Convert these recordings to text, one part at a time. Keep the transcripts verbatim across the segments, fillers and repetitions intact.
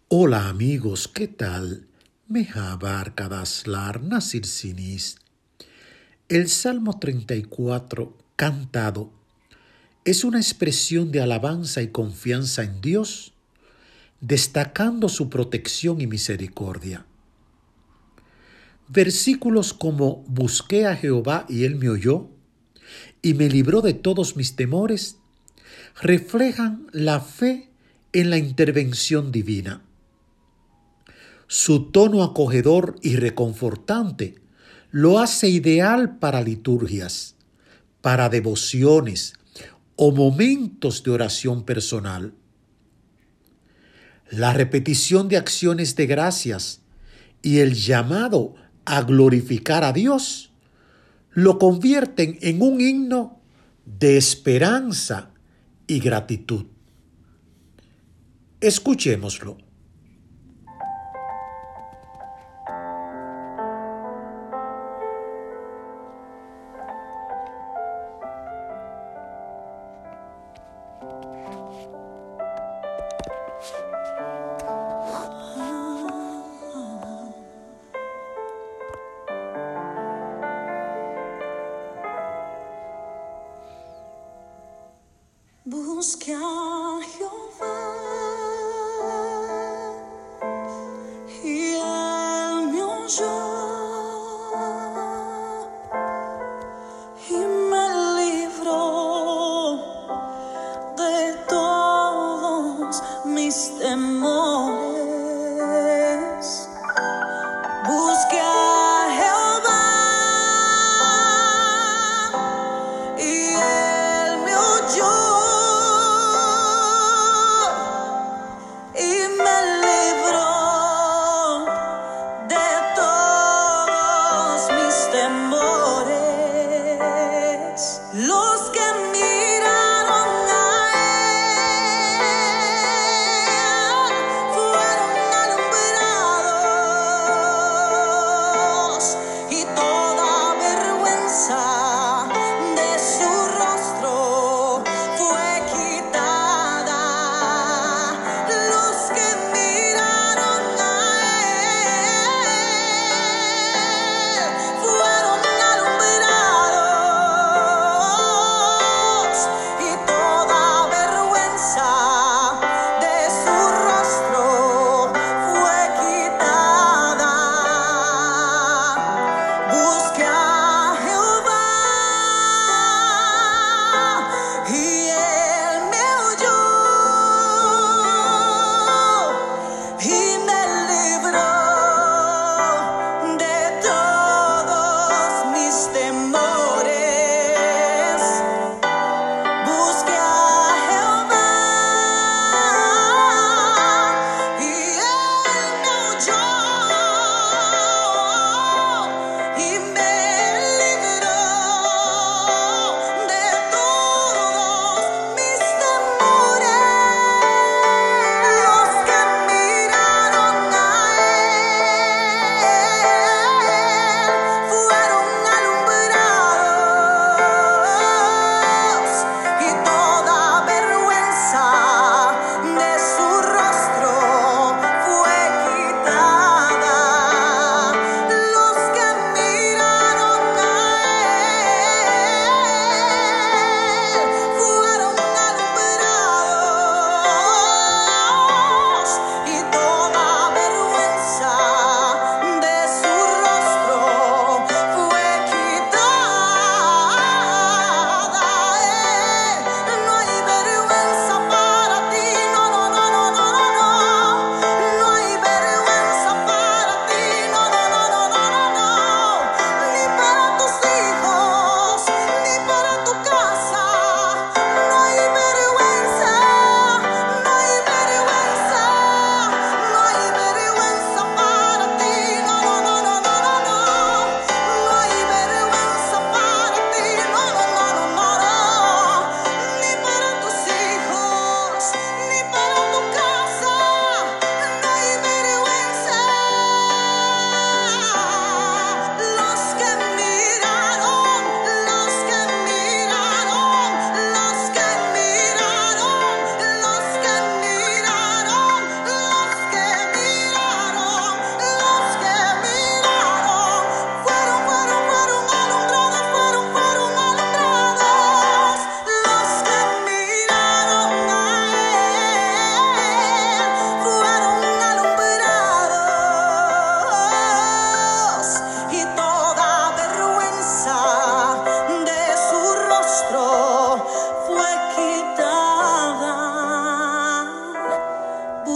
Hola amigos, ¿qué tal? Merhaba arkadaşlar, nasılsınız? El Salmo treinta y cuatro, cantado, es una expresión de alabanza y confianza en Dios, destacando su protección y misericordia. Versículos como busqué a Jehová y él me oyó, y me libró de todos mis temores, reflejan la fe en la intervención divina. Su tono acogedor y reconfortante lo hace ideal para liturgias, para devociones o momentos de oración personal. La repetición de acciones de gracias y el llamado a glorificar a Dios lo convierten en un himno de esperanza y gratitud. Escuchémoslo. Busque a Jehová y él me oyó y me libró de todos mis temores. Busque a Jehová y él me oyó. Los que miraron a él fueron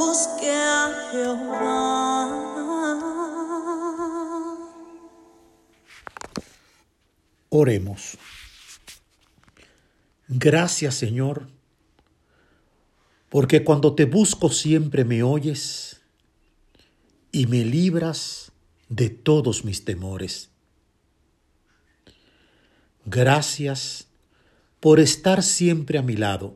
busque a Jehová. Oremos. Gracias, Señor, porque cuando te busco siempre me oyes y me libras de todos mis temores. Gracias por estar siempre a mi lado.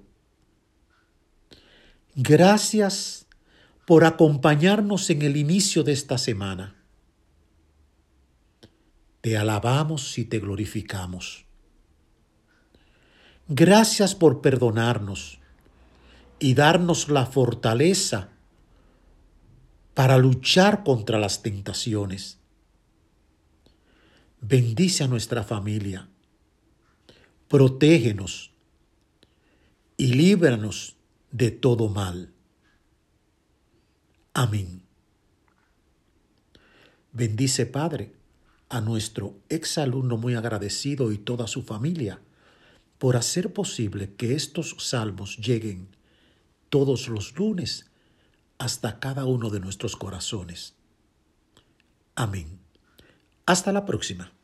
Gracias por acompañarnos en el inicio de esta semana. Te alabamos y te glorificamos. Gracias por perdonarnos y darnos la fortaleza para luchar contra las tentaciones. Bendice a nuestra familia, protégenos y líbranos de todo mal. Amén. Bendice, Padre, a nuestro exalumno muy agradecido y toda su familia por hacer posible que estos salmos lleguen todos los lunes hasta cada uno de nuestros corazones. Amén. Hasta la próxima.